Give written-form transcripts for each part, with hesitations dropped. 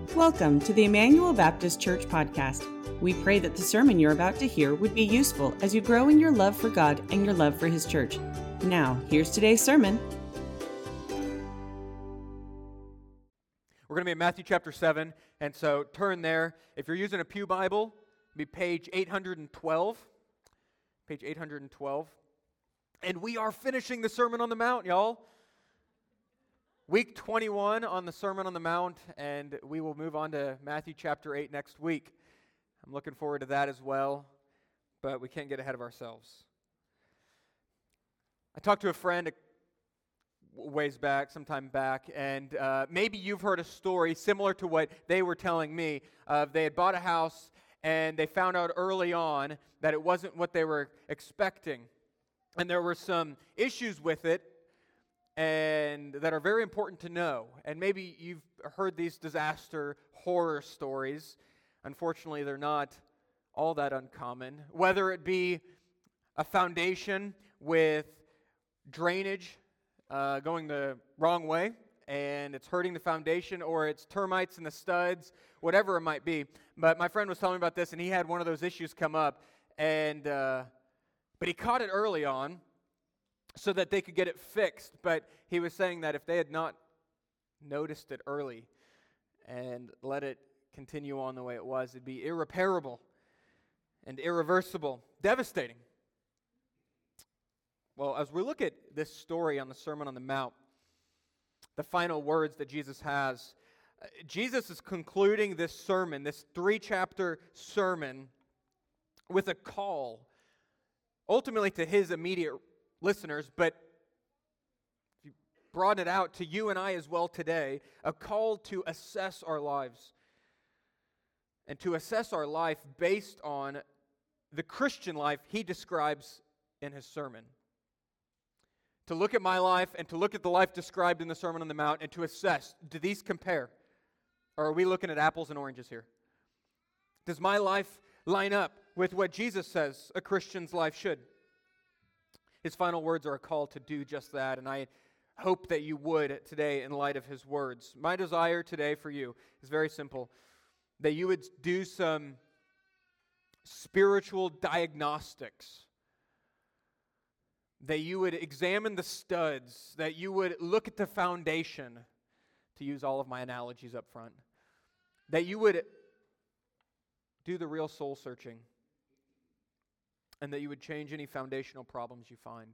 Welcome to the Emmanuel Baptist Church podcast. We pray that the sermon you're about to hear would be useful as you grow in your love for God and your love for His church. Now, here's today's sermon. We're going to be in Matthew chapter 7, and so turn there. If you're using a pew Bible, it'll be page 812. Page 812. And we are finishing the Sermon on the Mount, y'all. Week 21 on the Sermon on the Mount, and we will move on to Matthew chapter 8 next week. I'm looking forward to that as well, but we can't get ahead of ourselves. I talked to a friend some time back, and maybe you've heard a story similar to what they were telling me. They had bought a house, and they found out early on that it wasn't what they were expecting. And there were some issues with it, and that are very important to know. And maybe you've heard these disaster horror stories. Unfortunately, they're not all that uncommon. Whether it be a foundation with drainage going the wrong way, and it's hurting the foundation, or it's termites in the studs, whatever it might be. But my friend was telling me about this, and he had one of those issues come up, and but he caught it early on, so that they could get it fixed. But he was saying that if they had not noticed it early and let it continue on the way it was, it'd be irreparable and irreversible, devastating. Well, as we look at this story on the Sermon on the Mount, the final words that Jesus has, Jesus is concluding this sermon, this 3-chapter sermon, with a call, ultimately to his immediate listeners, but if you broaden it out to you and I as well today, a call to assess our lives and to assess our life based on the Christian life he describes in his sermon. To look at my life and to look at the life described in the Sermon on the Mount and to assess, do these compare? Or are we looking at apples and oranges here? Does my life line up with what Jesus says a Christian's life should? His final words are a call to do just that, and I hope that you would today in light of his words. My desire today for you is very simple, that you would do some spiritual diagnostics, that you would examine the studs, that you would look at the foundation, to use all of my analogies up front, that you would do the real soul searching, and that you would change any foundational problems you find.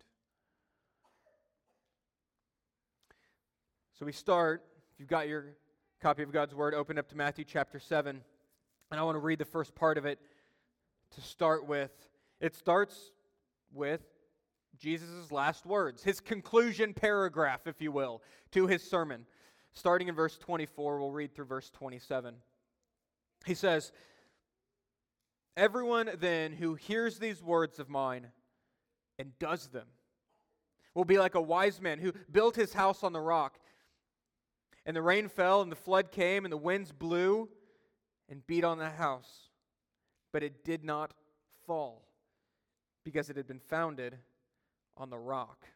So we start, if you've got your copy of God's Word, open up to Matthew chapter 7. And I want to read the first part of it to start with. It starts with Jesus' last words, his conclusion paragraph, if you will, to his sermon. Starting in verse 24, we'll read through verse 27. He says, "Everyone then who hears these words of mine and does them will be like a wise man who built his house on the rock. And the rain fell, and the flood came, and the winds blew and beat on the house. But it did not fall, because it had been founded on the rock.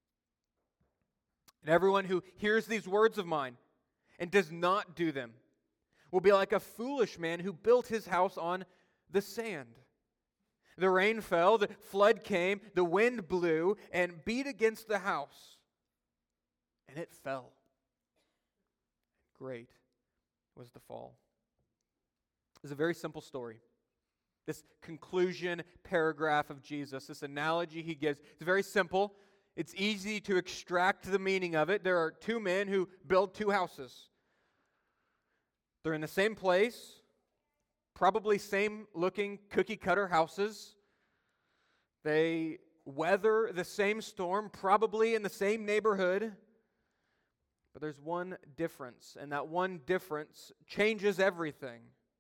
And everyone who hears these words of mine and does not do them will be like a foolish man who built his house on the sand. The rain fell, the flood came, the wind blew and beat against the house, and it fell. Great was the fall." It's a very simple story. This conclusion paragraph of Jesus, this analogy he gives, it's very simple. It's easy to extract the meaning of it. There are two men who build two houses. They're in the same place, probably same looking cookie cutter houses. They weather the same storm, probably in the same neighborhood. But there's one difference, and that one difference changes everything.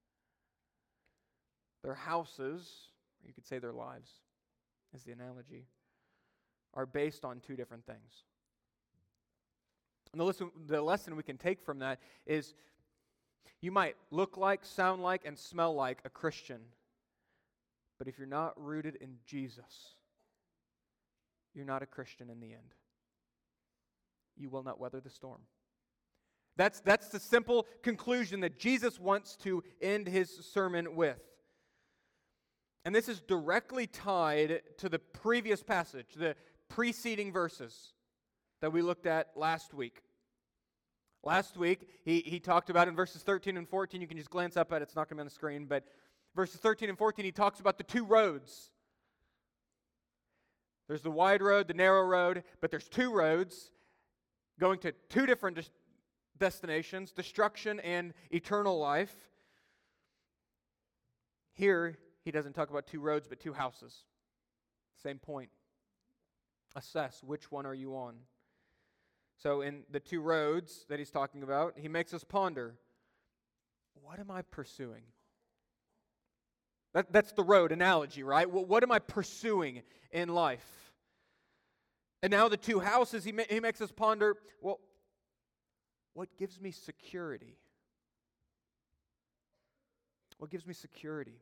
Their houses, or you could say their lives, is the analogy, are based on two different things. And the lesson we can take from that is you might look like, sound like, and smell like a Christian, but if you're not rooted in Jesus, you're not a Christian in the end. You will not weather the storm. That's the simple conclusion that Jesus wants to end his sermon with. And this is directly tied to the previous passage, the preceding verses that we looked at last week. Last week, he talked about in verses 13 and 14, you can just glance up at it, it's not going to be on the screen, but verses 13 and 14, he talks about the two roads. There's the wide road, the narrow road, but there's two roads going to two different destinations, destruction and eternal life. Here, he doesn't talk about two roads, but two houses. Same point. Assess which one are you on. So in the two roads that he's talking about, he makes us ponder, what am I pursuing? That's the road analogy, right? What am I pursuing in life? And now the two houses, he makes us ponder, well, what gives me security? What gives me security?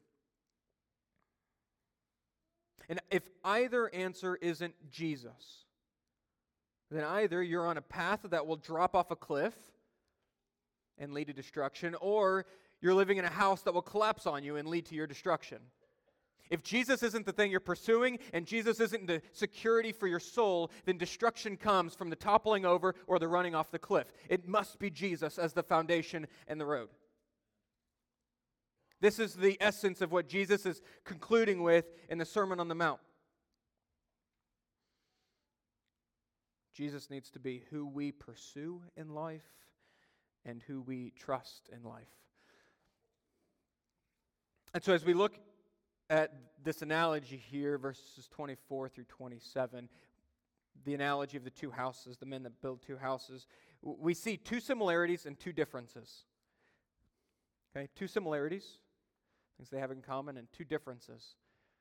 And if either answer isn't Jesus, then either you're on a path that will drop off a cliff and lead to destruction, or you're living in a house that will collapse on you and lead to your destruction. If Jesus isn't the thing you're pursuing, and Jesus isn't the security for your soul, then destruction comes from the toppling over or the running off the cliff. It must be Jesus as the foundation and the road. This is the essence of what Jesus is concluding with in the Sermon on the Mount. Jesus needs to be who we pursue in life and who we trust in life. And so as we look at this analogy here, verses 24 through 27, the analogy of the two houses, the men that build two houses, we see two similarities and two differences. Okay, two similarities, things they have in common, and two differences.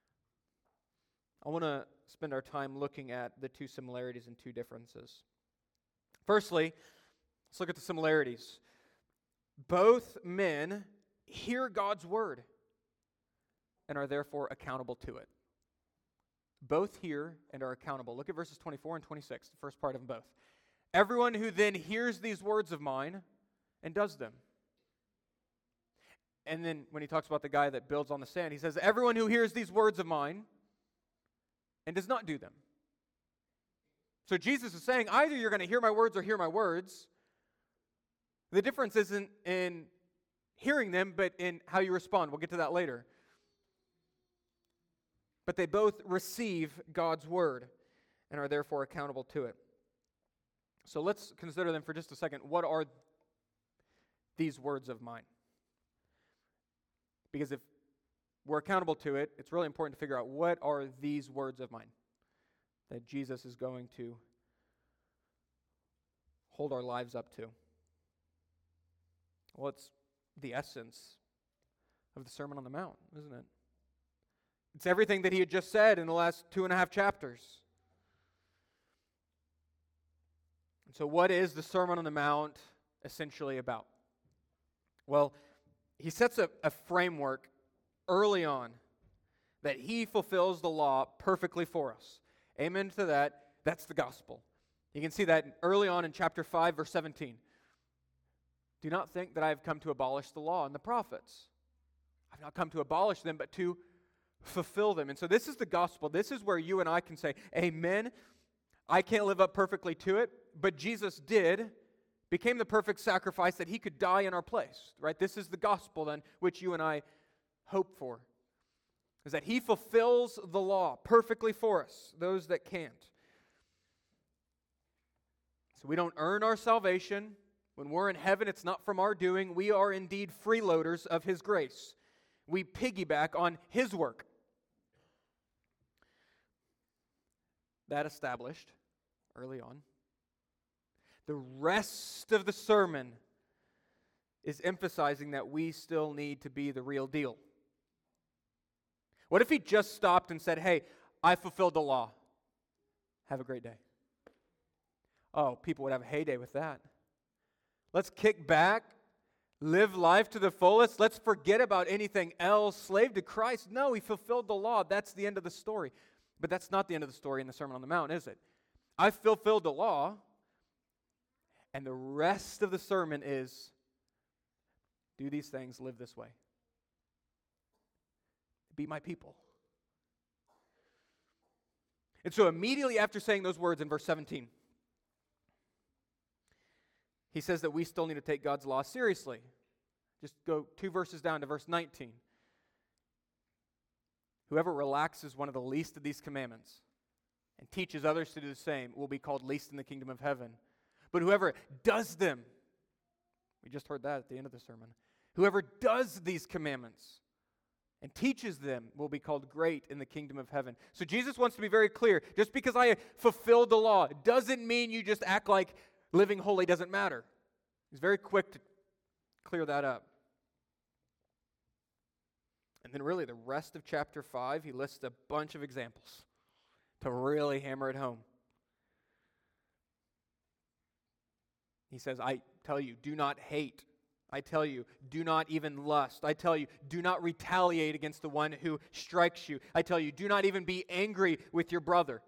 I want to spend our time looking at the two similarities and two differences. Firstly, let's look at the similarities. Both men hear God's word and are therefore accountable to it. Both hear and are accountable. Look at verses 24 and 26, the first part of them both. Everyone who then hears these words of mine and does them. And then when he talks about the guy that builds on the sand, he says, everyone who hears these words of mine and does not do them. So Jesus is saying, either you're going to hear my words or hear my words. The difference isn't in hearing them, but in how you respond. We'll get to that later. But they both receive God's word and are therefore accountable to it. So let's consider them for just a second. What are these words of mine? Because if we're accountable to it, it's really important to figure out what are these words of mine that Jesus is going to hold our lives up to. Well, it's the essence of the Sermon on the Mount, isn't it? It's everything that he had just said in the last 2.5 chapters. And so what is the Sermon on the Mount essentially about? Well, he sets a framework early on that he fulfills the law perfectly for us. Amen to that. That's the gospel. You can see that early on in chapter 5, verse 17. Do not think that I have come to abolish the law and the prophets. I've not come to abolish them, but to fulfill them. And so this is the gospel. This is where you and I can say, amen. I can't live up perfectly to it, but Jesus did, became the perfect sacrifice that he could die in our place, right? This is the gospel then, which you and I hope for, is that he fulfills the law perfectly for us, those that can't. So we don't earn our salvation. When we're in heaven, it's not from our doing. We are indeed freeloaders of his grace. We piggyback on his work. That established early on. The rest of the sermon is emphasizing that we still need to be the real deal. What if he just stopped and said, hey, I fulfilled the law. Have a great day. Oh, people would have a heyday with that. Let's kick back, live life to the fullest. Let's forget about anything else. Slave to Christ. No, he fulfilled the law. That's the end of the story. But that's not the end of the story in the Sermon on the Mount, is it? I fulfilled the law, And the rest of the sermon is, do these things, live this way. Be my people. And so immediately after saying those words in verse 17, he says that we still need to take God's law seriously. Just go 2 verses down to verse 19. Whoever relaxes one of the least of these commandments and teaches others to do the same will be called least in the kingdom of heaven. But whoever does them, we just heard that at the end of the sermon, whoever does these commandments and teaches them will be called great in the kingdom of heaven. So Jesus wants to be very clear. Just because I fulfilled the law doesn't mean you just act like living holy doesn't matter. He's very quick to clear that up. And then really the rest of chapter 5, he lists a bunch of examples to really hammer it home. He says, I tell you, do not hate. I tell you, do not even lust. I tell you, do not retaliate against the one who strikes you. I tell you, do not even be angry with your brother.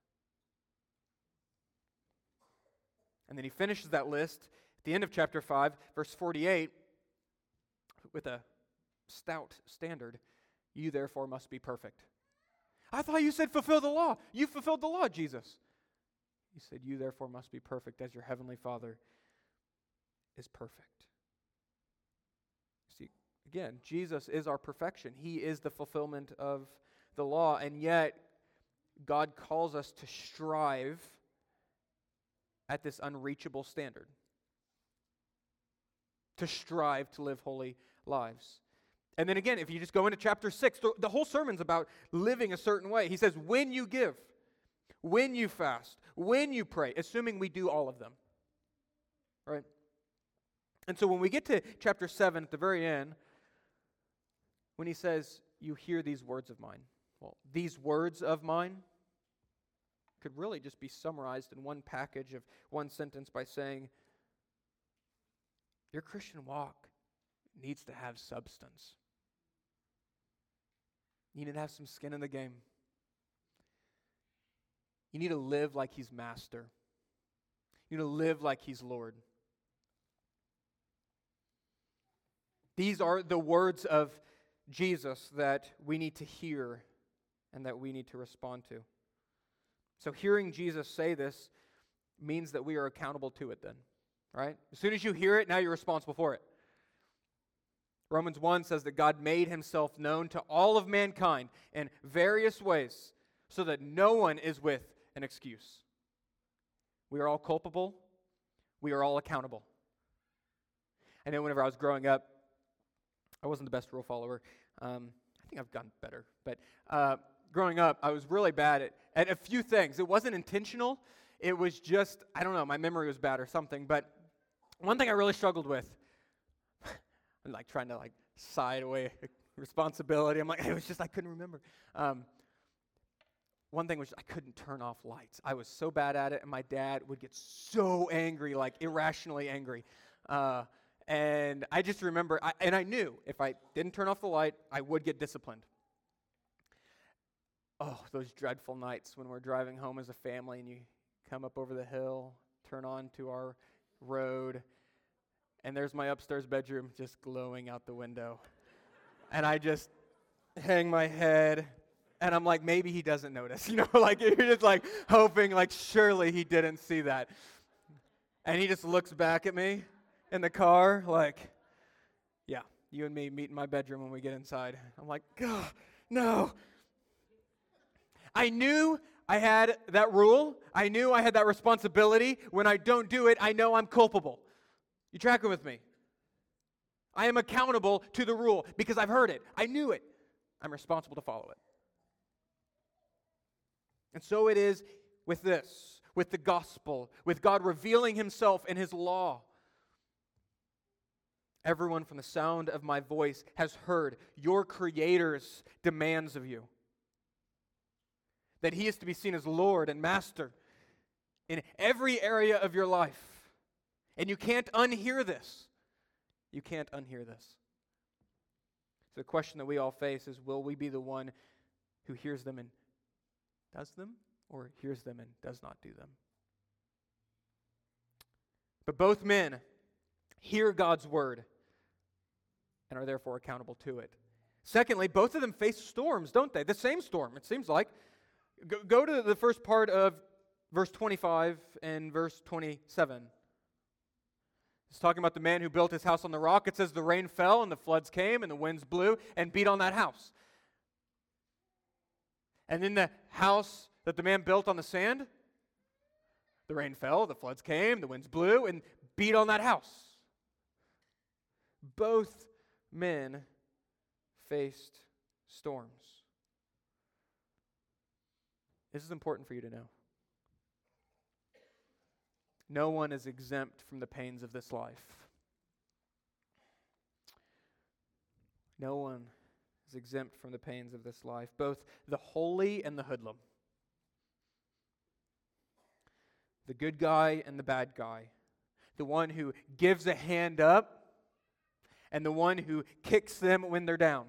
And then he finishes that list at the end of chapter 5, verse 48, with a stout standard. You therefore must be perfect. I thought you said fulfill the law. You fulfilled the law, Jesus. He said, you therefore must be perfect as your heavenly Father is perfect. See, again, Jesus is our perfection. He is the fulfillment of the law, and yet God calls us to strive at this unreachable standard, to strive to live holy lives. And then again, if you just go into chapter 6, the whole sermon's about living a certain way. He says, when you give, when you fast, when you pray, assuming we do all of them, right? And so when we get to chapter 7 at the very end, when he says, you hear these words of mine. Well, these words of mine could really just be summarized in one package of one sentence by saying, your Christian walk needs to have substance. You need to have some skin in the game. You need to live like he's master. You need to live like he's Lord. These are the words of Jesus that we need to hear and that we need to respond to. So hearing Jesus say this means that we are accountable to it then, right? As soon as you hear it, now you're responsible for it. Romans 1 says that God made himself known to all of mankind in various ways so that no one is with an excuse. We are all culpable. We are all accountable. I know whenever I was growing up, I wasn't the best rule follower. I think I've gotten better. But growing up, I was really bad at a few things. It wasn't intentional. It was just, I don't know, my memory was bad or something. But one thing I really struggled with, I'm like trying to like side away responsibility. I'm like, it was just, I couldn't remember. One thing was I couldn't turn off lights. I was so bad at it, and my dad would get so angry, like irrationally angry. And I just remember, I knew if I didn't turn off the light, I would get disciplined. Oh, those dreadful nights when we're driving home as a family and you come up over the hill, turn on to our road, and there's my upstairs bedroom just glowing out the window. And I just hang my head, and I'm like, maybe he doesn't notice. You know, like you're just like hoping, like surely he didn't see that. And he just looks back at me in the car like, yeah, you and me meet in my bedroom when we get inside. I'm like, God, no. I knew I had that rule. I knew I had that responsibility. When I don't do it, I know I'm culpable. You tracking with me? I am accountable to the rule because I've heard it. I knew it. I'm responsible to follow it. And so it is with this, with the gospel, with God revealing himself in his law. Everyone from the sound of my voice has heard your Creator's demands of you. That he is to be seen as Lord and Master in every area of your life. And you can't unhear this. You can't unhear this. So the question that we all face is, will we be the one who hears them and does them, or hears them and does not do them? But both men hear God's word and are therefore accountable to it. Secondly, both of them face storms, don't they? The same storm, it seems like. Go to the first part of verse 25 and verse 27. It's talking about the man who built his house on the rock. It says the rain fell and the floods came and the winds blew and beat on that house. And in the house that the man built on the sand, the rain fell, the floods came, the winds blew and beat on that house. Both men faced storms. This is important for you to know. No one is exempt from the pains of this life. No one is exempt from the pains of this life, both the holy and the hoodlum, the good guy and the bad guy, the one who gives a hand up and the one who kicks them when they're down.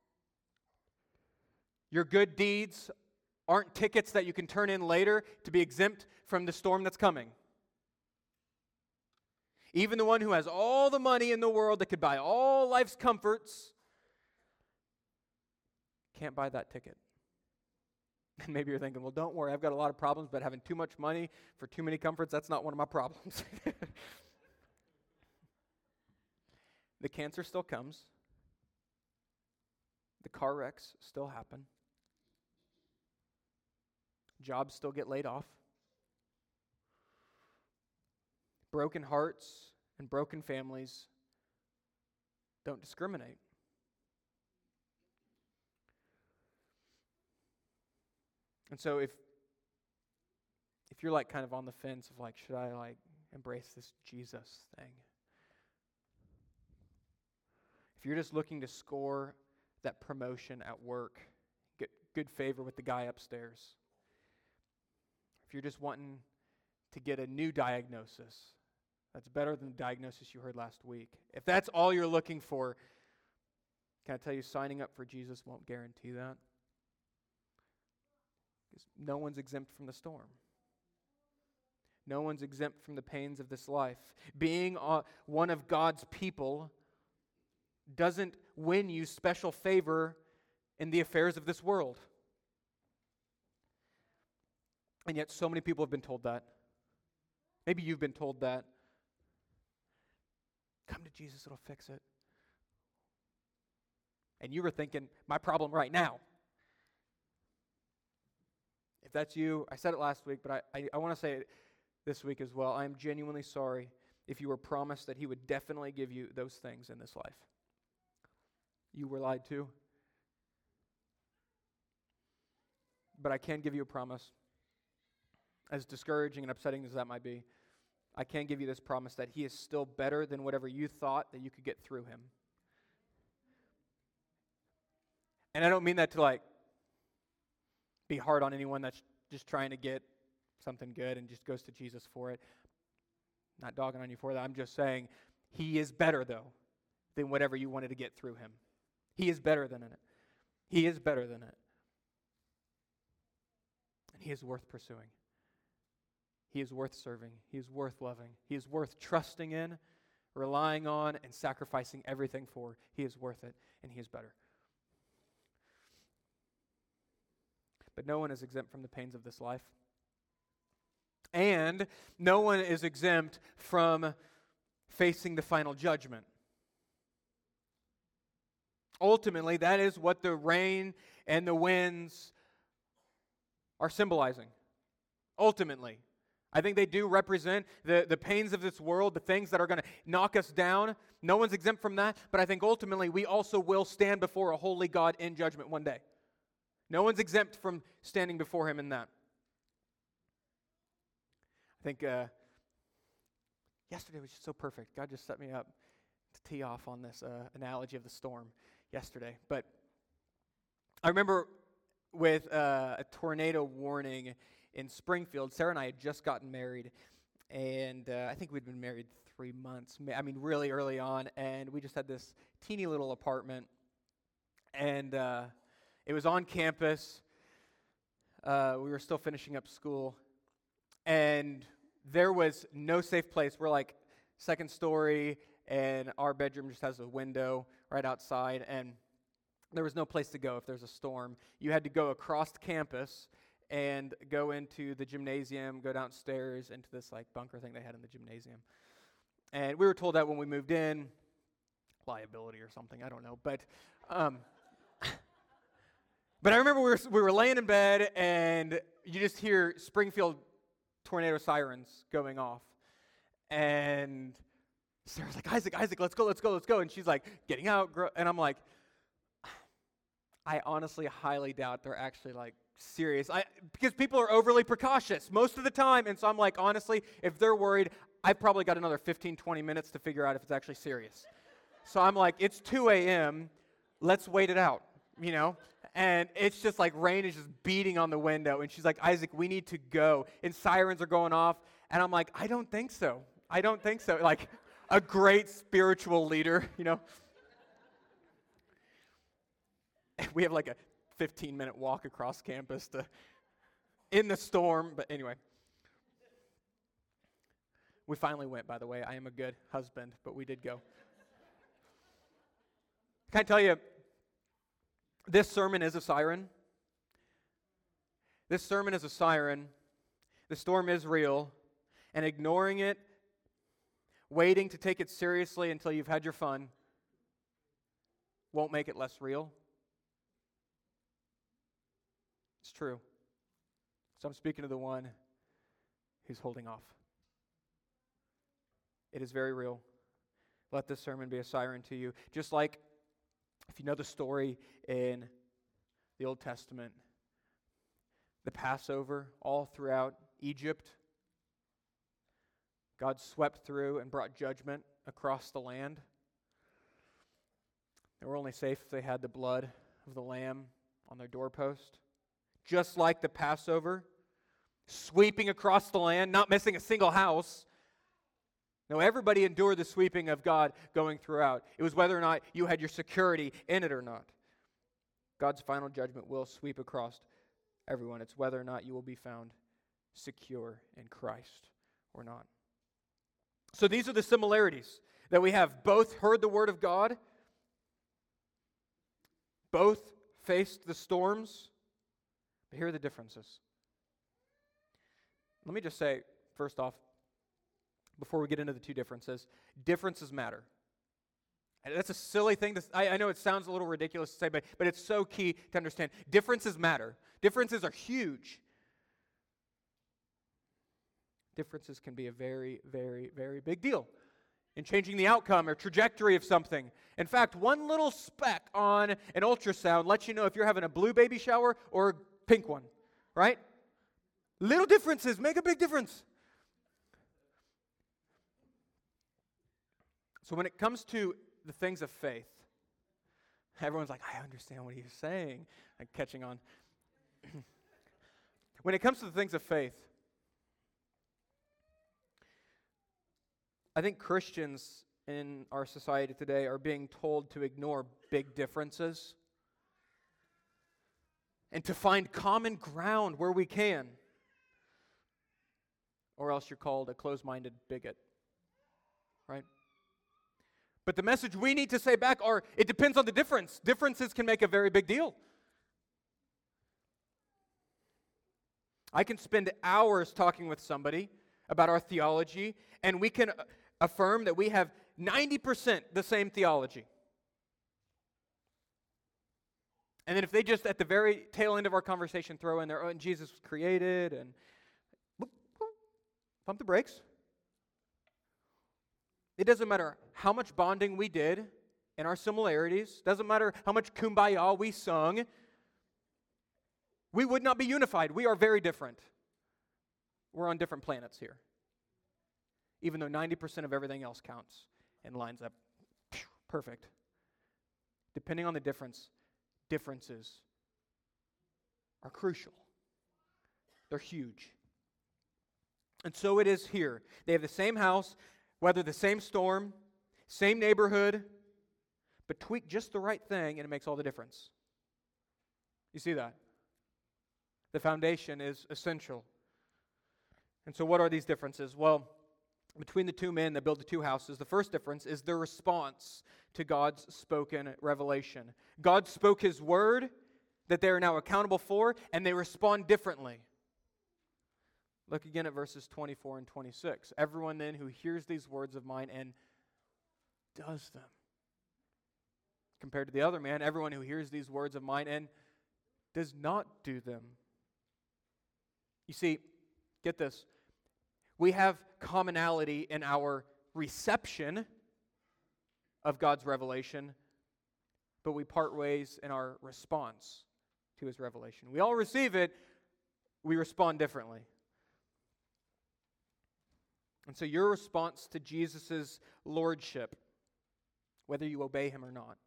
Your good deeds aren't tickets that you can turn in later to be exempt from the storm that's coming. Even the one who has all the money in the world that could buy all life's comforts can't buy that ticket. And maybe you're thinking, well, don't worry, I've got a lot of problems, but having too much money for too many comforts, that's not one of my problems. The cancer still comes. The car wrecks still happen. Jobs still get laid off. Broken hearts and broken families don't discriminate. And so if you're like kind of on the fence of like, should I like embrace this Jesus thing? If you're just looking to score that promotion at work, get good favor with the guy upstairs, if you're just wanting to get a new diagnosis that's better than the diagnosis you heard last week, if that's all you're looking for, can I tell you, signing up for Jesus won't guarantee that. Because no one's exempt from the storm. No one's exempt from the pains of this life. Being one of God's people doesn't win you special favor in the affairs of this world. And yet so many people have been told that. Maybe you've been told that. Come to Jesus, it'll fix it. And you were thinking, my problem right now. If that's you, I said it last week, but I want to say it this week as well. I am genuinely sorry if you were promised that He would definitely give you those things in this life. You were lied to. But I can give you a promise. As discouraging and upsetting as that might be, I can give you this promise that He is still better than whatever you thought that you could get through Him. And I don't mean that to like be hard on anyone that's just trying to get something good and just goes to Jesus for it. I'm not dogging on you for that. I'm just saying He is better, though, than whatever you wanted to get through Him. He is better than it. He is better than it. And He is worth pursuing. He is worth serving. He is worth loving. He is worth trusting in, relying on, and sacrificing everything for. He is worth it, and He is better. But no one is exempt from the pains of this life. And no one is exempt from facing the final judgment. Ultimately, that is what the rain and the winds are symbolizing. Ultimately. I think they do represent the pains of this world, the things that are going to knock us down. No one's exempt from that, but I think ultimately we also will stand before a holy God in judgment one day. No one's exempt from standing before Him in that. I think yesterday was just so perfect. God just set me up to tee off on this analogy of the storm yesterday. But I remember with a tornado warning in Springfield, Sarah and I had just gotten married, and I think we'd been married 3 months. I mean, really early on, and we just had this teeny little apartment, and it was on campus. We were still finishing up school, and there was no safe place. We're like second story, and our bedroom just has a window right outside, and there was no place to go if there's a storm. You had to go across campus and go into the gymnasium, go downstairs into this like bunker thing they had in the gymnasium. And we were told that when we moved in, liability or something, I don't know. But but I remember we were laying in bed and you just hear Springfield tornado sirens going off. And Sarah's like, Isaac, let's go. And she's like, getting out. And I'm like, I honestly highly doubt they're actually like serious. Because people are overly precautious most of the time. And so I'm like, honestly, if they're worried, I've probably got another 15, 20 minutes to figure out if it's actually serious. So I'm like, it's 2 a.m. Let's wait it out, you know? And it's just like rain is just beating on the window. And she's like, Isaac, we need to go. And sirens are going off. And I'm like, I don't think so. Like a great spiritual leader, you know? We have like a 15-minute walk across campus in the storm. But anyway. We finally went, by the way. I am a good husband, but we did go. Can I tell you, this sermon is a siren. This sermon is a siren. The storm is real. And ignoring it, waiting to take it seriously until you've had your fun, won't make it less real. It's true. So I'm speaking to the one who's holding off. It is very real. Let this sermon be a siren to you. Just like, if you know the story in the Old Testament, the Passover, all throughout Egypt, God swept through and brought judgment across the land. They were only safe if they had the blood of the lamb on their doorpost. Just like the Passover, sweeping across the land, not missing a single house. No, everybody endured the sweeping of God going throughout. It was whether or not you had your security in it or not. God's final judgment will sweep across everyone. It's whether or not you will be found secure in Christ or not. So these are the similarities that we have. Both heard the word of God. Both faced the storms. But here are the differences. Let me just say, first off, before we get into the two differences matter. And that's a silly thing. I know it sounds a little ridiculous to say, but it's so key to understand. Differences matter. Differences are huge. Differences can be a very, very, very big deal in changing the outcome or trajectory of something. In fact, one little speck on an ultrasound lets you know if you're having a blue baby shower or a pink one, right? Little differences make a big difference. So when it comes to the things of faith, everyone's like, I understand what he's saying. I'm catching on. When it comes to the things of faith, I think Christians in our society today are being told to ignore big differences and to find common ground where we can, or else you're called a closed-minded bigot, right? But the message we need to say back are, it depends on the difference. Differences can make a very big deal. I can spend hours talking with somebody about our theology, and we can affirm that we have 90% the same theology. And then if they just, at the very tail end of our conversation, throw in their own, Jesus was created, and boop, boop, pump the brakes. It doesn't matter how much bonding we did in our similarities. Doesn't matter how much kumbaya we sung. We would not be unified. We are very different. We're on different planets here. Even though 90% of everything else counts and lines up perfect. Depending on the differences are crucial. They're huge. And so it is here. They have the same house, weather the same storm, same neighborhood, but tweak just the right thing and it makes all the difference. You see that? The foundation is essential. And so what are these differences? Well, between the two men that build the two houses. The first difference is their response to God's spoken revelation. God spoke His word that they are now accountable for, and they respond differently. Look again at verses 24 and 26. Everyone then who hears these words of mine and does them. Compared to the other man, everyone who hears these words of mine and does not do them. You see, get this. We have commonality in our reception of God's revelation, but we part ways in our response to His revelation. We all receive it, we respond differently. And so your response to Jesus' lordship, whether you obey Him or not,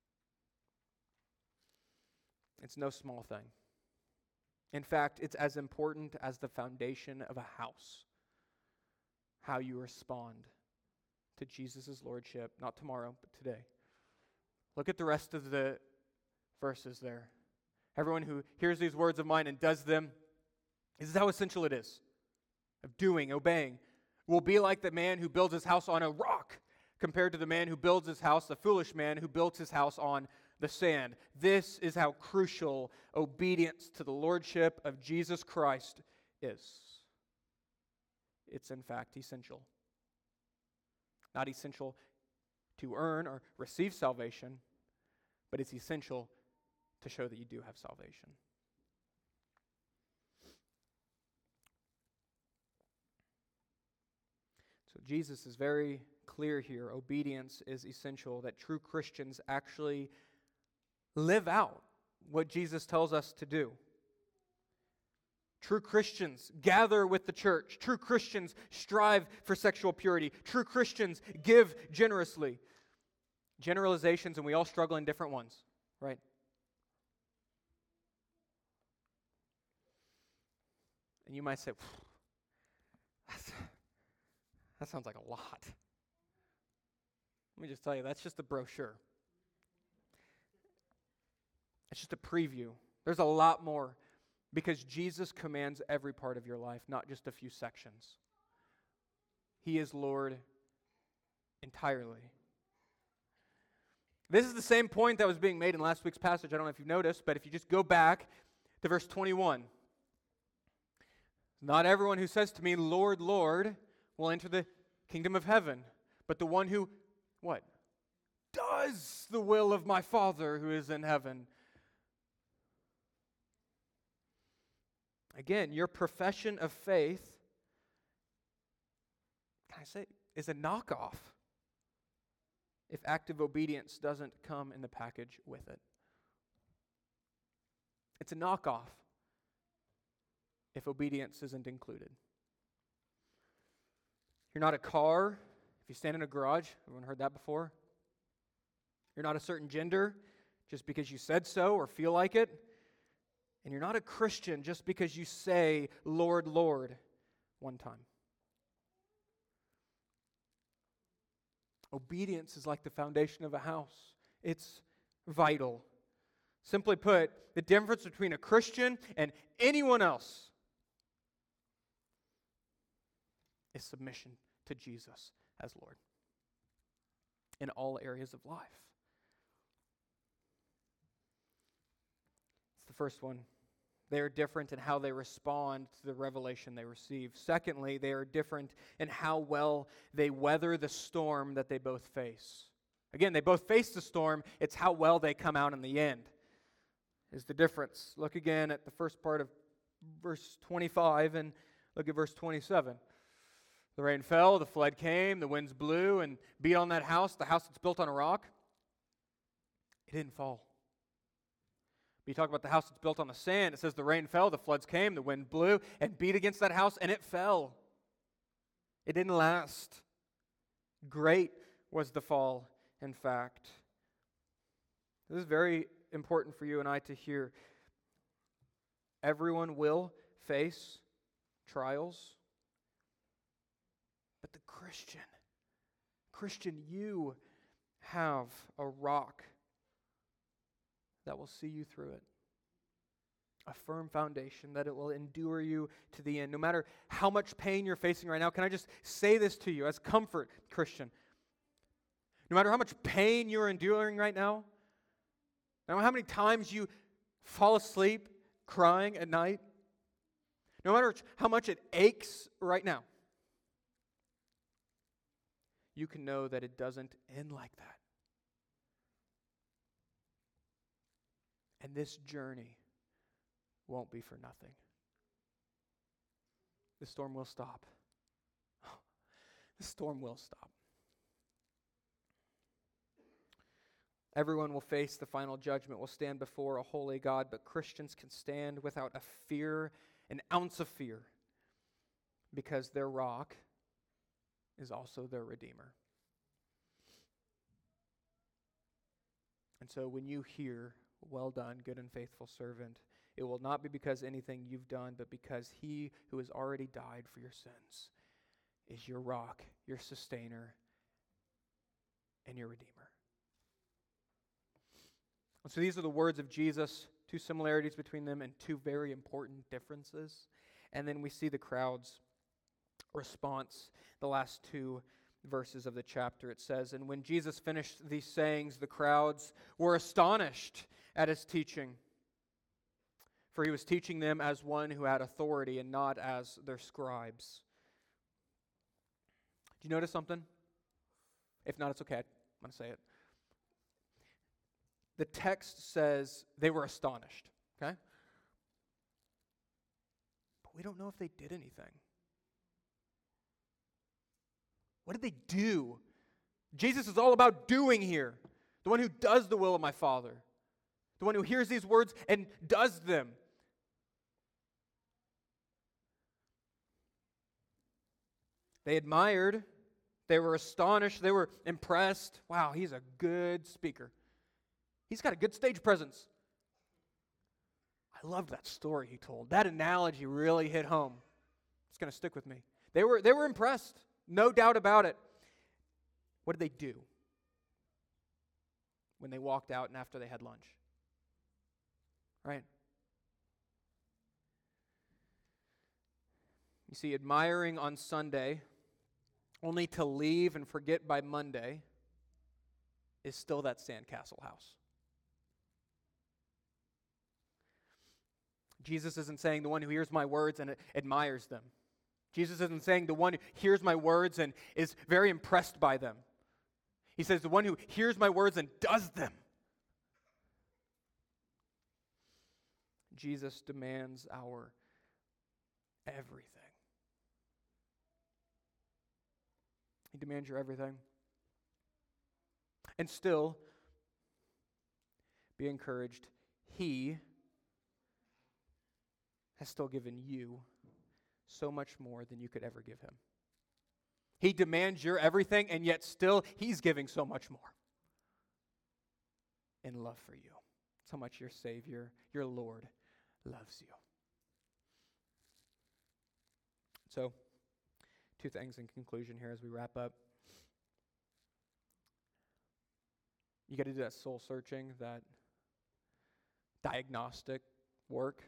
it's no small thing. In fact, it's as important as the foundation of a house, how you respond to Jesus' lordship, not tomorrow, but today. Look at the rest of the verses there. Everyone who hears these words of mine and does them, this is how essential it is, of doing, obeying, will be like the man who builds his house on a rock compared to the man who builds his house, the foolish man who built his house on the sand. This is how crucial obedience to the lordship of Jesus Christ is. It's in fact essential. Not essential to earn or receive salvation, but it's essential to show that you do have salvation. So Jesus is very clear here. Obedience is essential, that true Christians actually live out what Jesus tells us to do. True Christians gather with the church. True Christians strive for sexual purity. True Christians give generously. Generalizations, and we all struggle in different ones, right? And you might say, that sounds like a lot. Let me just tell you, that's just a brochure. It's just a preview. There's a lot more, because Jesus commands every part of your life, not just a few sections. He is Lord entirely. This is the same point that was being made in last week's passage. I don't know if you've noticed, but if you just go back to verse 21. Not everyone who says to me, Lord, Lord, will enter the kingdom of heaven, but the one who, what? Does the will of my Father who is in heaven. Again, your profession of faith, can I say, is a knockoff if active obedience doesn't come in the package with it. It's a knockoff if obedience isn't included. You're not a car if you stand in a garage. Everyone heard that before? You're not a certain gender just because you said so or feel like it. And you're not a Christian just because you say, Lord, Lord, one time. Obedience is like the foundation of a house. It's vital. Simply put, the difference between a Christian and anyone else is submission to Jesus as Lord in all areas of life. It's the first one. They are different in how they respond to the revelation they receive. Secondly, they are different in how well they weather the storm that they both face. Again, they both face the storm. It's how well they come out in the end is the difference. Look again at the first part of verse 25 and look at verse 27. The rain fell, the flood came, the winds blew and beat on that house, the house that's built on a rock. It didn't fall. You talk about the house that's built on the sand. It says the rain fell, the floods came, the wind blew and beat against that house, and it fell. It didn't last. Great was the fall, in fact. This is very important for you and I to hear. Everyone will face trials, but the Christian, you have a rock that will see you through it. a firm foundation, that it will endure you to the end. No matter how much pain you're facing right now, can I just say this to you as comfort, Christian? No matter how much pain you're enduring right now, no matter how many times you fall asleep crying at night, no matter how much it aches right now, you can know that it doesn't end like that. And this journey won't be for nothing. The storm will stop. The storm will stop. Everyone will face the final judgment, will stand before a holy God, but Christians can stand without a fear, an ounce of fear, because their rock is also their Redeemer. And so when you hear, "Well done, good and faithful servant," it will not be because anything you've done, but because He who has already died for your sins is your rock, your sustainer, and your Redeemer. And so these are the words of Jesus, two similarities between them and two very important differences. And then we see the crowd's response, the last two verses of the chapter. It says, "And when Jesus finished these sayings, the crowds were astonished at his teaching, for he was teaching them as one who had authority and not as their scribes." Do you notice something? If not, it's okay. I'm going to say it. The text says they were astonished, okay? But we don't know if they did anything. What did they do? Jesus is all about doing here. The one who does the will of my Father. The one who hears these words and does them. They admired. They were astonished. They were impressed. Wow, he's a good speaker. He's got a good stage presence. I loved that story he told. That analogy really hit home. It's going to stick with me. They were impressed. No doubt about it. What did they do when they walked out and after they had lunch? Right? You see, admiring on Sunday, only to leave and forget by Monday, is still that sandcastle house. Jesus isn't saying the one who hears my words and admires them. Jesus isn't saying the one who hears my words and is very impressed by them. He says the one who hears my words and does them. Jesus demands our everything. He demands your everything. And still, be encouraged. He has still given you so much more than you could ever give him. He demands your everything, and yet still he's giving so much more in love for you. That's how much your Savior, your Lord, loves you. So, two things in conclusion here as we wrap up. You got to do that soul searching, that diagnostic work.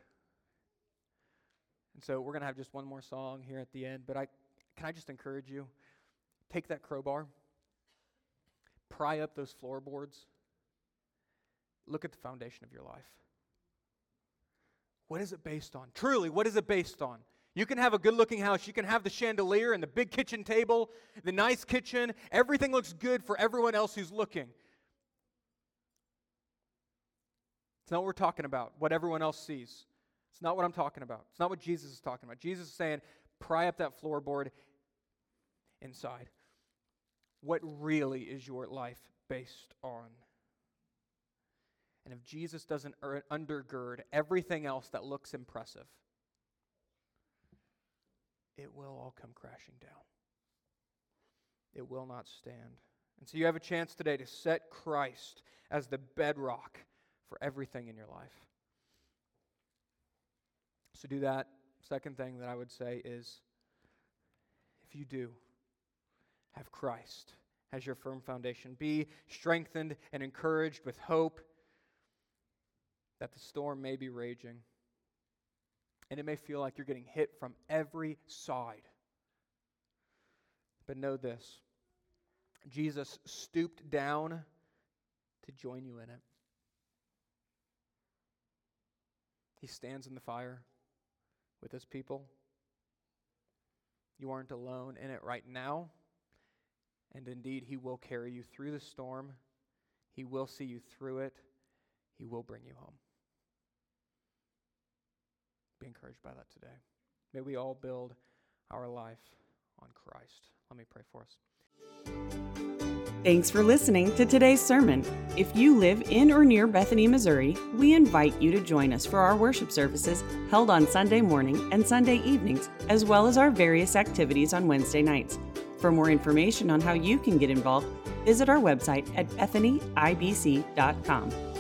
And so we're going to have just one more song here at the end, but can I just encourage you? Take that crowbar, pry up those floorboards, look at the foundation of your life. What is it based on? Truly, what is it based on? You can have a good-looking house, you can have the chandelier and the big kitchen table, the nice kitchen, everything looks good for everyone else who's looking. It's not what we're talking about, what everyone else sees. It's not what I'm talking about. It's not what Jesus is talking about. Jesus is saying, pry up that floorboard inside. What really is your life based on? And if Jesus doesn't undergird everything else that looks impressive, it will all come crashing down. It will not stand. And so you have a chance today to set Christ as the bedrock for everything in your life. So do that. Second thing that I would say is, if you do have Christ as your firm foundation, be strengthened and encouraged with hope that the storm may be raging, And it may feel like you're getting hit from every side. But know this, Jesus stooped down to join you in it. He stands in the fire with his people. You aren't alone in it right now. And indeed, he will carry you through the storm. He will see you through it. He will bring you home. Be encouraged by that today. May we all build our life on Christ. Let me pray for us. Thanks for listening to today's sermon. If you live in or near Bethany, Missouri, we invite you to join us for our worship services held on Sunday morning and Sunday evenings, as well as our various activities on Wednesday nights. For more information on how you can get involved, visit our website at bethanyibc.com.